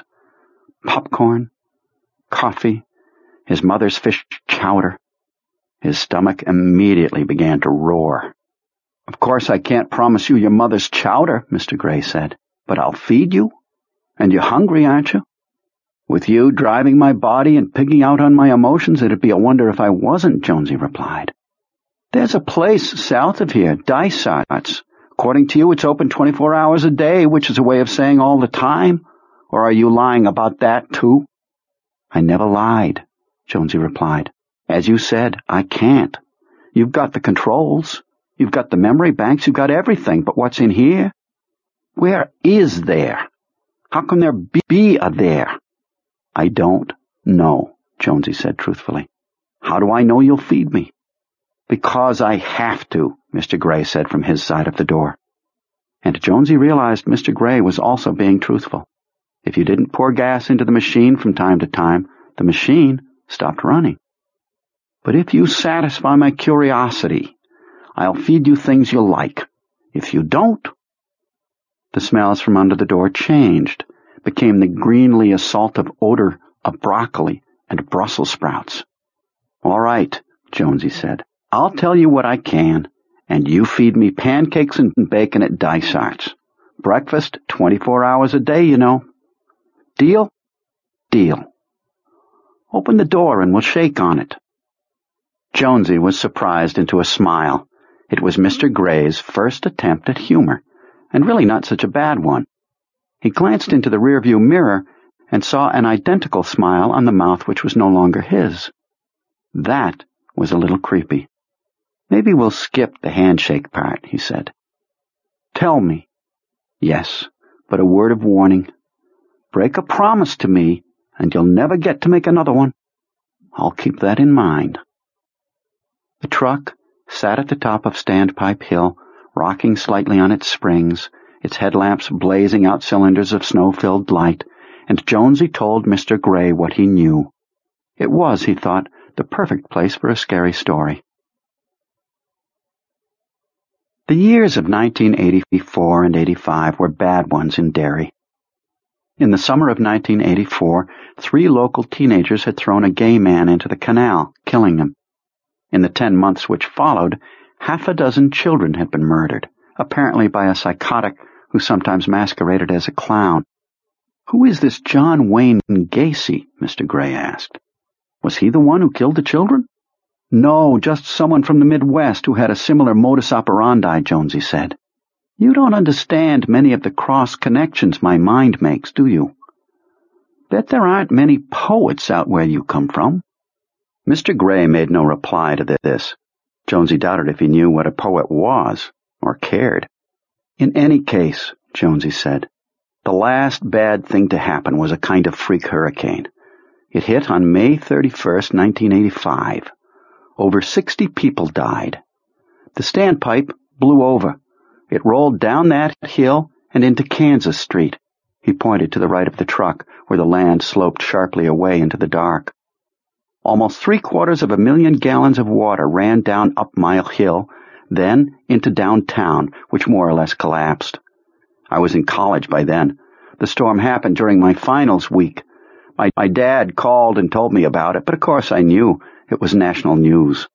Popcorn, coffee, his mother's fish chowder. His stomach immediately began to roar. "Of course I can't promise you your mother's chowder," Mister Gray said, "but I'll feed you. And you're hungry, aren't you? With you driving my body and pigging out on my emotions, it'd be a wonder if I wasn't," Jonesy replied. "There's a place south of here, Dysart's. According to you, it's open twenty-four hours a day, which is a way of saying all the time. Or are you lying about that, too?" "I never lied," Jonesy replied. "As you said, I can't. You've got the controls. You've got the memory banks. You've got everything. But what's in here? Where is there? How can there be a there?" "I don't know," Jonesy said truthfully. "How do I know you'll feed me?" "Because I have to," Mister Gray said from his side of the door. And Jonesy realized Mister Gray was also being truthful. If you didn't pour gas into the machine from time to time, the machine stopped running. "But if you satisfy my curiosity, I'll feed you things you like. If you don't..." The smells from under the door changed, became the greenly assaultive odor of broccoli and Brussels sprouts. "All right," Jonesy said. "I'll tell you what I can, and you feed me pancakes and bacon at Dysart's. Breakfast twenty-four hours a day, you know. Deal?" "Deal." "Open the door and we'll shake on it." Jonesy was surprised into a smile. It was Mister Gray's first attempt at humor, and really not such a bad one. He glanced into the rearview mirror and saw an identical smile on the mouth which was no longer his. That was a little creepy. "Maybe we'll skip the handshake part," he said. "Tell me." "Yes, but a word of warning. Break a promise to me, and you'll never get to make another one." "I'll keep that in mind." The truck sat at the top of Standpipe Hill, rocking slightly on its springs, its headlamps blazing out cylinders of snow-filled light, and Jonesy told Mister Gray what he knew. It was, he thought, the perfect place for a scary story. The years of nineteen eighty-four and eighty-five were bad ones in Derry. In the summer of nineteen eighty-four, three local teenagers had thrown a gay man into the canal, killing him. In the ten months which followed, half a dozen children had been murdered, apparently by a psychotic who sometimes masqueraded as a clown. "Who is this John Wayne Gacy?" Mister Gray asked. "Was he the one who killed the children?" "No, just someone from the Midwest who had a similar modus operandi," Jonesy said. "You don't understand many of the cross connections my mind makes, do you? Bet there aren't many poets out where you come from." Mister Gray made no reply to this. Jonesy doubted if he knew what a poet was, or cared. "In any case," Jonesy said, "the last bad thing to happen was a kind of freak hurricane. It hit on May thirty-first, nineteen eighty-five. Over sixty people died. The standpipe blew over. It rolled down that hill and into Kansas Street." He pointed to the right of the truck, where the land sloped sharply away into the dark. "Almost three-quarters of a million gallons of water ran down up Mile Hill, then into downtown, which more or less collapsed. I was in college by then. The storm happened during my finals week. My, my dad called and told me about it, but of course I knew. It was national news."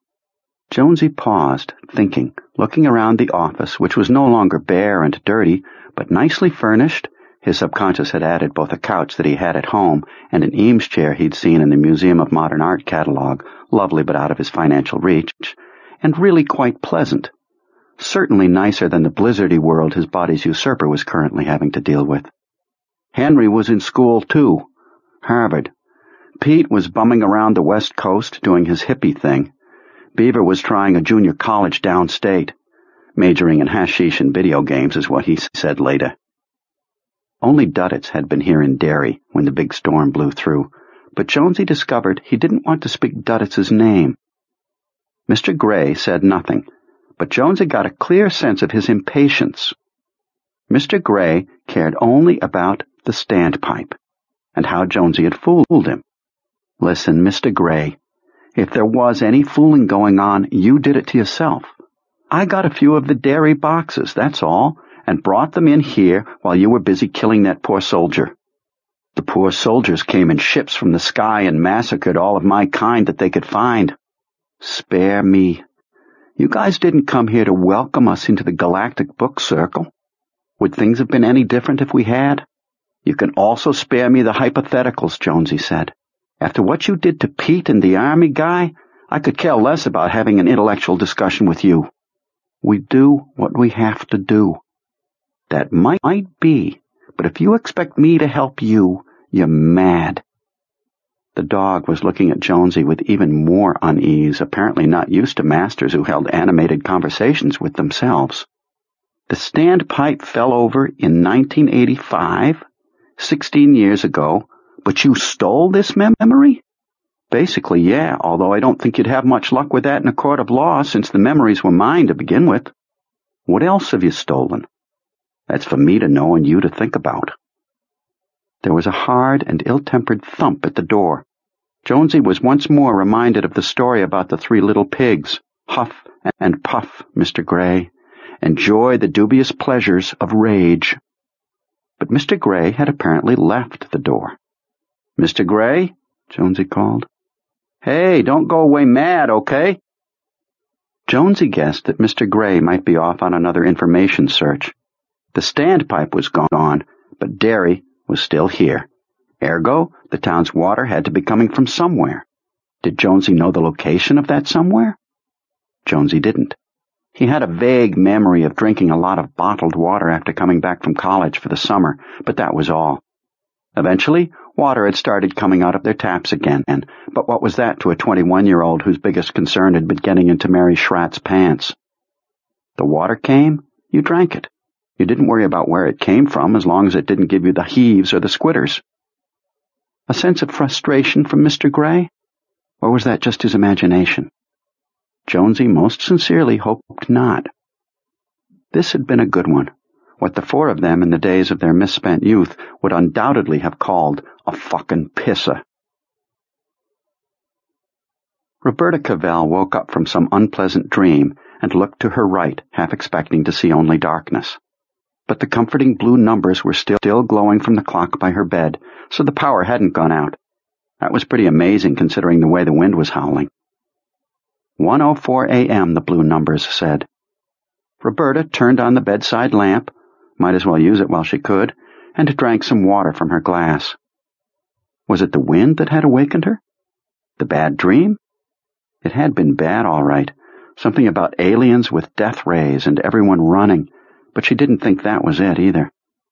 Jonesy paused, thinking, looking around the office, which was no longer bare and dirty, but nicely furnished. His subconscious had added both a couch that he had at home and an Eames chair he'd seen in the Museum of Modern Art catalog, lovely but out of his financial reach, and really quite pleasant. Certainly nicer than the blizzardy world his body's usurper was currently having to deal with. Henry was in school, too. Harvard. Pete was bumming around the West Coast doing his hippie thing. Beaver was trying a junior college downstate. Majoring in hashish and video games is what he said later. Only Duddits had been here in Derry when the big storm blew through, but Jonesy discovered he didn't want to speak Duddits' name. Mister Gray said nothing, but Jonesy got a clear sense of his impatience. Mister Gray cared only about the standpipe, and how Jonesy had fooled him. "Listen, Mister Gray, if there was any fooling going on, you did it to yourself. I got a few of the dairy boxes, that's all, and brought them in here while you were busy killing that poor soldier. The poor soldiers came in ships from the sky and massacred all of my kind that they could find. Spare me. You guys didn't come here to welcome us into the Galactic Book Circle. Would things have been any different if we had? You can also spare me the hypotheticals," Jonesy said. "After what you did to Pete and the Army guy, I could care less about having an intellectual discussion with you. We do what we have to do. That might, might be, but if you expect me to help you, you're mad." The dog was looking at Jonesy with even more unease, apparently not used to masters who held animated conversations with themselves. "The standpipe fell over in nineteen eighty-five, sixteen years ago, but you stole this mem- memory? Basically, yeah, although I don't think you'd have much luck with that in a court of law since the memories were mine to begin with. What else have you stolen? That's for me to know and you to think about." There was a hard and ill-tempered thump at the door. Jonesy was once more reminded of the story about the three little pigs, Huff and Puff, Mister Gray. Enjoy the dubious pleasures of rage. But Mister Gray had apparently left the door. "Mister Gray?" Jonesy called. "Hey, don't go away mad, okay?" Jonesy guessed that Mister Gray might be off on another information search. The standpipe was gone, but Derry was still here. Ergo, the town's water had to be coming from somewhere. Did Jonesy know the location of that somewhere? Jonesy didn't. He had a vague memory of drinking a lot of bottled water after coming back from college for the summer, but that was all. Eventually, water had started coming out of their taps again, but what was that to a twenty-one-year-old whose biggest concern had been getting into Mary Schratt's pants? The water came, you drank it. You didn't worry about where it came from as long as it didn't give you the heaves or the squitters. A sense of frustration from Mister Gray? Or was that just his imagination? Jonesy most sincerely hoped not. This had been a good one, what the four of them in the days of their misspent youth would undoubtedly have called a fucking pisser. Roberta Cavell woke up from some unpleasant dream and looked to her right, half expecting to see only darkness. but the comforting blue numbers were still, still glowing from the clock by her bed, so the power hadn't gone out. That was pretty amazing considering the way the wind was howling. one oh four a.m., the blue numbers said. Roberta turned on the bedside lamp, might as well use it while she could, and drank some water from her glass. Was it the wind that had awakened her? The bad dream? It had been bad, all right. Something about aliens with death rays and everyone running, but she didn't think that was it either.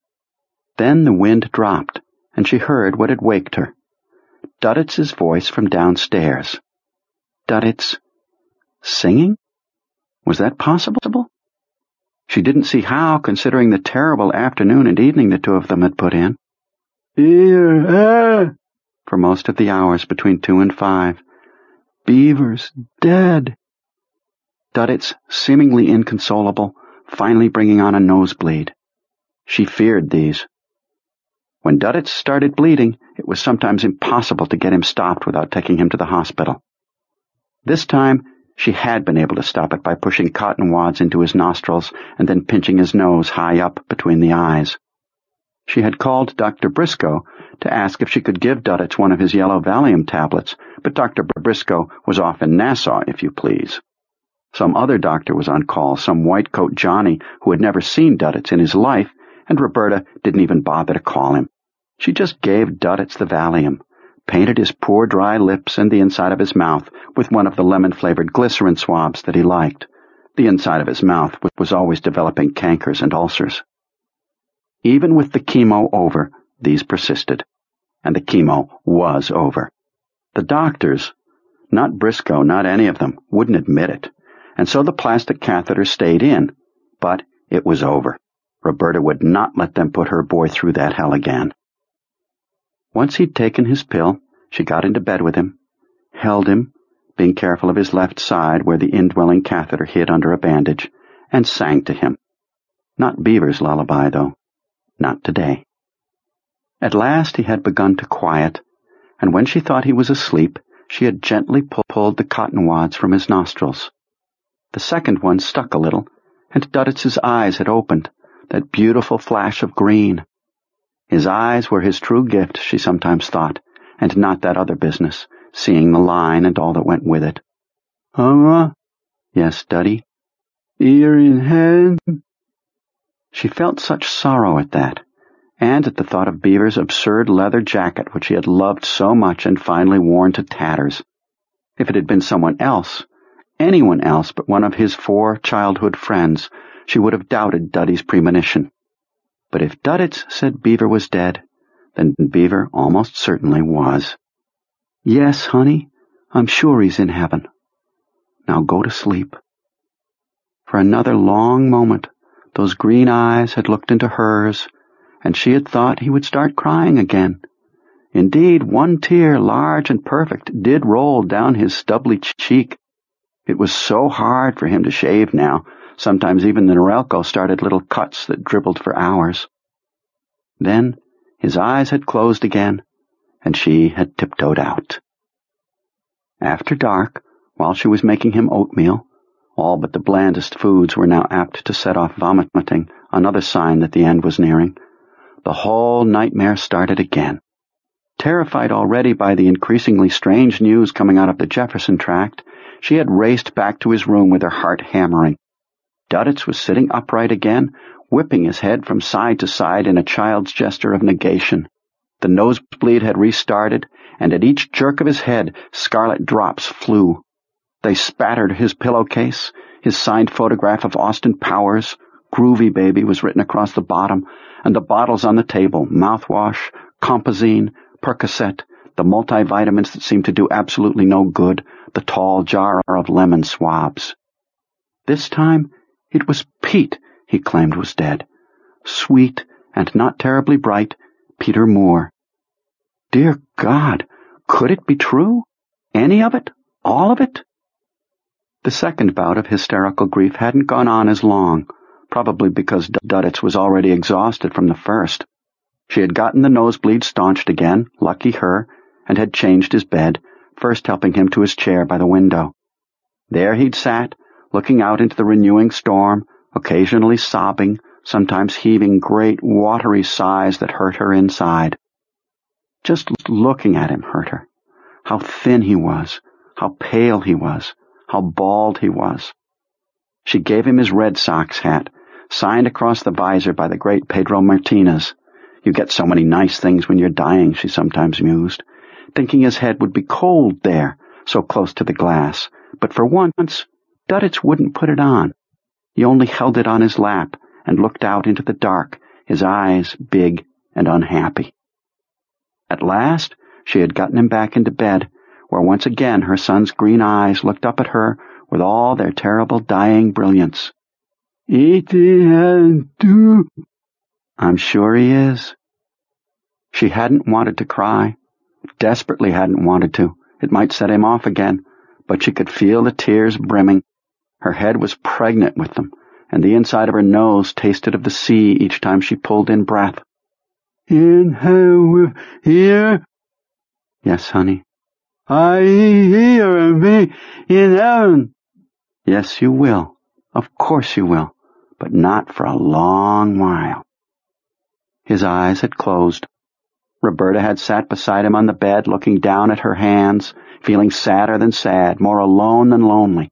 Then the wind dropped, and she heard what had waked her. Duddits' voice from downstairs. Duddits singing? Was that possible? She didn't see how, considering the terrible afternoon and evening the two of them had put in. Here, ah! For most of the hours between two and five. Beaver's dead. Duddits, seemingly inconsolable, finally bringing on a nosebleed. She feared these. When Duddits started bleeding, it was sometimes impossible to get him stopped without taking him to the hospital. This time, she had been able to stop it by pushing cotton wads into his nostrils and then pinching his nose high up between the eyes. She had called Doctor Briscoe to ask if she could give Duddits one of his yellow Valium tablets, but Doctor Briscoe was off in Nassau, if you please. Some other doctor was on call, some white-coat Johnny who had never seen Duddits in his life, and Roberta didn't even bother to call him. She just gave Duddits the Valium, painted his poor dry lips and the inside of his mouth with one of the lemon-flavored glycerin swabs that he liked. The inside of his mouth was always developing cankers and ulcers. Even with the chemo over, these persisted. And the chemo was over. The doctors, not Briscoe, not any of them, wouldn't admit it. And so the plastic catheter stayed in. But it was over. Roberta would not let them put her boy through that hell again. Once he'd taken his pill, she got into bed with him, held him, being careful of his left side where the indwelling catheter hid under a bandage, and sang to him. Not Beaver's lullaby, though. Not today. At last he had begun to quiet, and when she thought he was asleep, she had gently pull- pulled the cotton wads from his nostrils. The second one stuck a little, and Duddits' eyes had opened, that beautiful flash of green. His eyes were his true gift, she sometimes thought, and not that other business, seeing the line and all that went with it. Mama? Yes, Duddy? Ear in hand? She felt such sorrow at that, and at the thought of Beaver's absurd leather jacket which he had loved so much and finally worn to tatters. If it had been someone else, anyone else but one of his four childhood friends, she would have doubted Duddy's premonition. But if Duddits said Beaver was dead, then Beaver almost certainly was. Yes, honey, I'm sure he's in heaven. Now go to sleep. For another long moment, those green eyes had looked into hers, and she had thought he would start crying again. Indeed, one tear, large and perfect, did roll down his stubbly cheek. It was so hard for him to shave now. Sometimes even the Norelco started little cuts that dribbled for hours. Then his eyes had closed again, and she had tiptoed out. After dark, while she was making him oatmeal, all but the blandest foods were now apt to set off vomiting, another sign that the end was nearing, the whole nightmare started again. Terrified already by the increasingly strange news coming out of the Jefferson tract, she had raced back to his room with her heart hammering. Duddits was sitting upright again, whipping his head from side to side in a child's gesture of negation. The nosebleed had restarted, and at each jerk of his head, scarlet drops flew. They spattered his pillowcase, his signed photograph of Austin Powers, Groovy Baby was written across the bottom, and the bottles on the table, mouthwash, Compazine, Percocet, the multivitamins that seemed to do absolutely no good, the tall jar of lemon swabs. This time, it was Pete he claimed was dead. Sweet and not terribly bright, Peter Moore. Dear God, could it be true? Any of it? All of it? The second bout of hysterical grief hadn't gone on as long, probably because Duddits was already exhausted from the first. She had gotten the nosebleed staunched again, lucky her, and had changed his bed, first helping him to his chair by the window. There he'd sat, looking out into the renewing storm, occasionally sobbing, sometimes heaving great watery sighs that hurt her inside. Just looking at him hurt her. How thin he was, how pale he was, how bald he was. She gave him his Red Sox hat, signed across the visor by the great Pedro Martinez. You get so many nice things when you're dying, she sometimes mused, thinking his head would be cold there, so close to the glass. But for once, Duddits wouldn't put it on. He only held it on his lap and looked out into the dark, his eyes big and unhappy. At last, she had gotten him back into bed, where once again her son's green eyes looked up at her with all their terrible dying brilliance. It is too. I'm sure he is. She hadn't wanted to cry, desperately hadn't wanted to. It might set him off again, but she could feel the tears brimming. Her head was pregnant with them, and the inside of her nose tasted of the sea each time she pulled in breath. In her here? Yes, honey. I hear me in heaven. Yes, you will. Of course you will, but not for a long while. His eyes had closed. Roberta had sat beside him on the bed, looking down at her hands, feeling sadder than sad, more alone than lonely.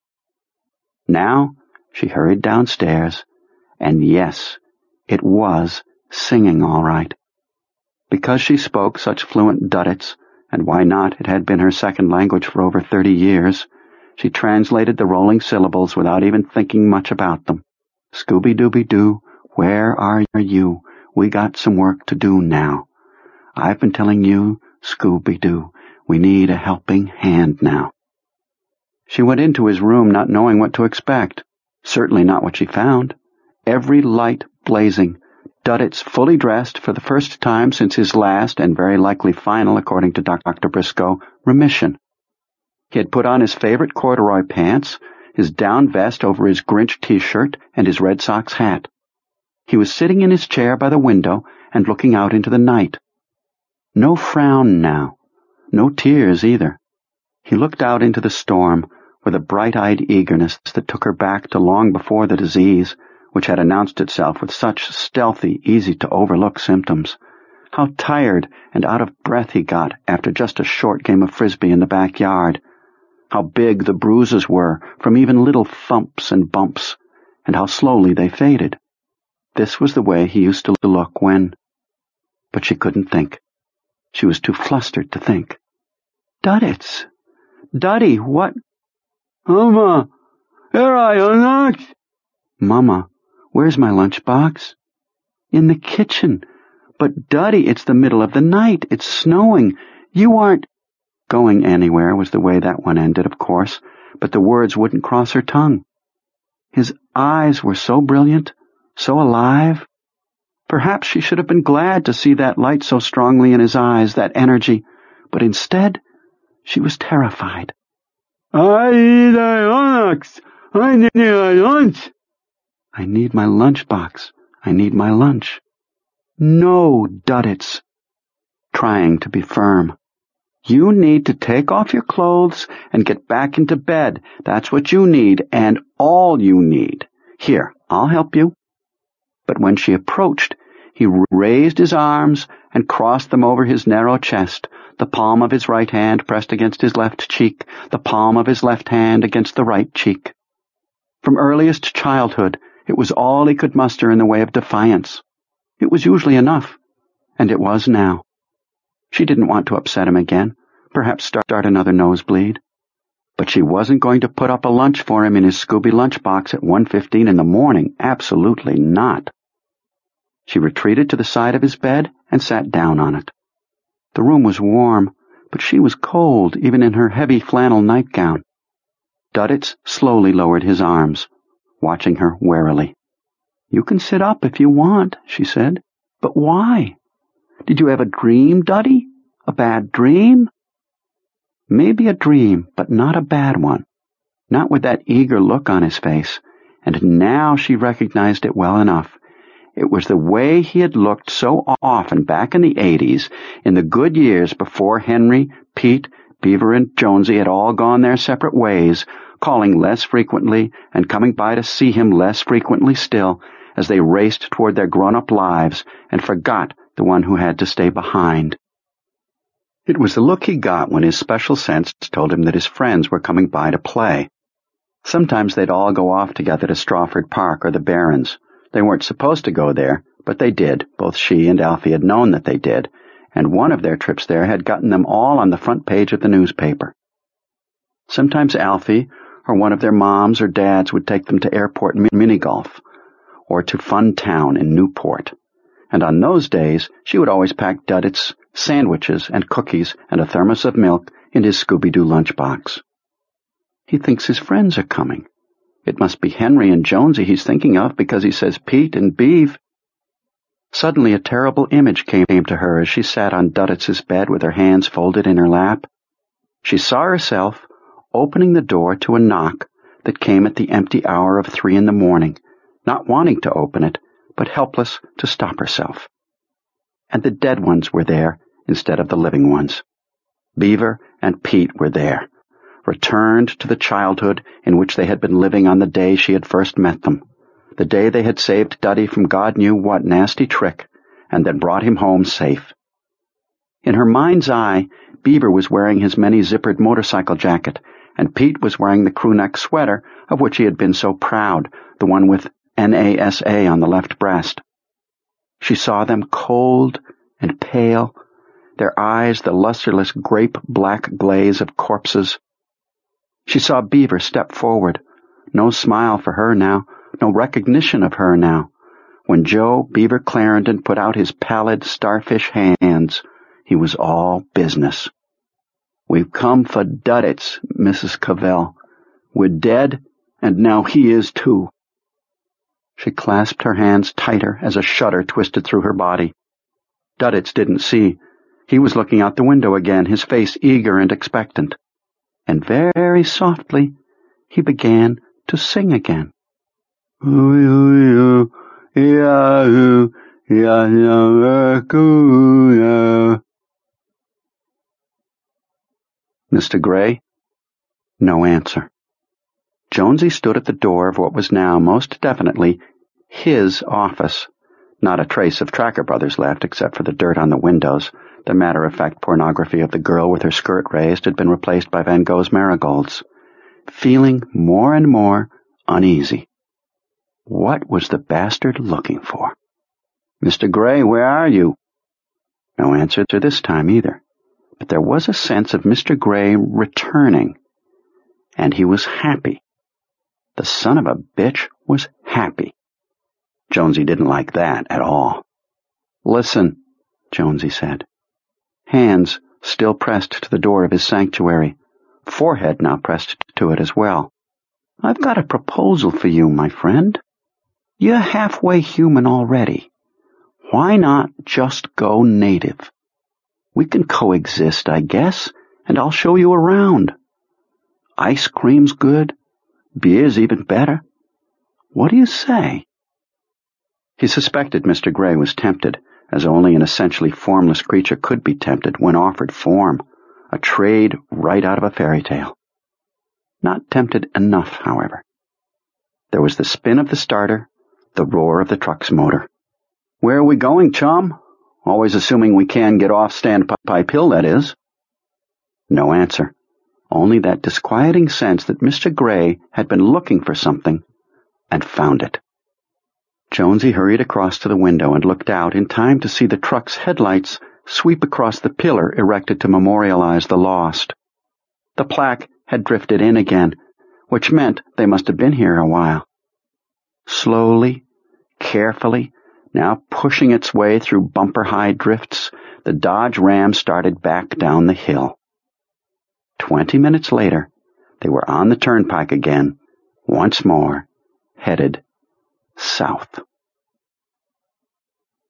Now she hurried downstairs, and yes, it was singing all right. Because she spoke such fluent Duddits, and why not, it had been her second language for over thirty years, she translated the rolling syllables without even thinking much about them. Scooby-Dooby-Doo, where are you? We got some work to do now. I've been telling you, Scooby-Doo, we need a helping hand now. She went into his room not knowing what to expect, certainly not what she found. Every light blazing, Duddits fully dressed for the first time since his last and very likely final, according to Doctor Briscoe, remission. He had put on his favorite corduroy pants, his down vest over his Grinch t-shirt, and his Red Sox hat. He was sitting in his chair by the window and looking out into the night. No frown now, no tears either. He looked out into the storm with a bright-eyed eagerness that took her back to long before the disease, which had announced itself with such stealthy, easy-to-overlook symptoms. How tired and out of breath he got after just a short game of frisbee in the backyard. How big the bruises were from even little thumps and bumps, and how slowly they faded. This was the way he used to look when... But she couldn't think. She was too flustered to think. Duddits! Duddy, what... Mama, where are you not? Mama, where's my lunchbox? In the kitchen. But Duddy, it's the middle of the night. It's snowing. You aren't... Going anywhere was the way that one ended, of course, but the words wouldn't cross her tongue. His eyes were so brilliant, so alive. Perhaps she should have been glad to see that light so strongly in his eyes, that energy, but instead she was terrified. I need a lunch. I need a lunch. I need my lunchbox. I need my lunch. No, Duddits. Trying to be firm. You need to take off your clothes and get back into bed. That's what you need, and all you need. Here, I'll help you. But when she approached, he raised his arms and crossed them over his narrow chest, the palm of his right hand pressed against his left cheek, the palm of his left hand against the right cheek. From earliest childhood, it was all he could muster in the way of defiance. It was usually enough, and it was now. She didn't want to upset him again, perhaps start another nosebleed. But she wasn't going to put up a lunch for him in his Scooby lunchbox at one fifteen in the morning. Absolutely not. She retreated to the side of his bed and sat down on it. The room was warm, but she was cold even in her heavy flannel nightgown. Duddits slowly lowered his arms, watching her warily. You can sit up if you want, she said. But why? Did you have a dream, Duddy? A bad dream? Maybe a dream, but not a bad one. Not with that eager look on his face, and now she recognized it well enough. It was the way he had looked so often back in the eighties, in the good years before Henry, Pete, Beaver, and Jonesy had all gone their separate ways, calling less frequently and coming by to see him less frequently still, as they raced toward their grown-up lives and forgot the one who had to stay behind. It was the look he got when his special sense told him that his friends were coming by to play. Sometimes they'd all go off together to Strawford Park or the Barrens. They weren't supposed to go there, but they did. Both she and Alfie had known that they did, and one of their trips there had gotten them all on the front page of the newspaper. Sometimes Alfie or one of their moms or dads would take them to airport mini-golf or to Fun Town in Newport. And on those days, she would always pack Duddits, sandwiches, and cookies, and a thermos of milk in his Scooby-Doo lunchbox. He thinks his friends are coming. It must be Henry and Jonesy he's thinking of because he says Pete and Beeve. Suddenly a terrible image came to her as she sat on Duddits' bed with her hands folded in her lap. She saw herself opening the door to a knock that came at the empty hour of three in the morning, not wanting to open it, but helpless to stop herself. And the dead ones were there instead of the living ones. Beaver and Pete were there, returned to the childhood in which they had been living on the day she had first met them, the day they had saved Duddy from God knew what nasty trick, and then brought him home safe. In her mind's eye, Beaver was wearing his many-zippered motorcycle jacket, and Pete was wearing the crewneck sweater of which he had been so proud, the one with N A S A on the left breast. She saw them cold and pale, their eyes the lusterless grape-black glaze of corpses. She saw Beaver step forward, no smile for her now, no recognition of her now. When Joe Beaver Clarendon put out his pallid starfish hands, he was all business. "We've come for Duddits, Missus Cavell. We're dead, and now he is too." She clasped her hands tighter as a shudder twisted through her body. Duddits didn't see. He was looking out the window again, his face eager and expectant. And very softly he began to sing again. Mister Gray? No answer. Jonesy stood at the door of what was now most definitely his office. Not a trace of Tracker Brothers left except for the dirt on the windows. The matter-of-fact pornography of the girl with her skirt raised had been replaced by Van Gogh's marigolds. Feeling more and more uneasy. What was the bastard looking for? "Mister Gray, where are you?" No answer to this time either. But there was a sense of Mister Gray returning. And he was happy. The son of a bitch was happy. Jonesy didn't like that at all. "Listen," Jonesy said. Hands still pressed to the door of his sanctuary, forehead now pressed to it as well. "I've got a proposal for you, my friend. You're halfway human already. Why not just go native? We can coexist, I guess, and I'll show you around. Ice cream's good. Beer's even better. What do you say?" He suspected Mister Gray was tempted, as only an essentially formless creature could be tempted when offered form, a trade right out of a fairy tale. Not tempted enough, however. There was the spin of the starter, the roar of the truck's motor. "Where are we going, chum? Always assuming we can get off Standpipe Hill, that is." No answer. Only that disquieting sense that Mister Gray had been looking for something and found it. Jonesy hurried across to the window and looked out in time to see the truck's headlights sweep across the pillar erected to memorialize the lost. The plaque had drifted in again, which meant they must have been here a while. Slowly, carefully, now pushing its way through bumper-high drifts, the Dodge Ram started back down the hill. Twenty minutes later, they were on the turnpike again, once more, headed south.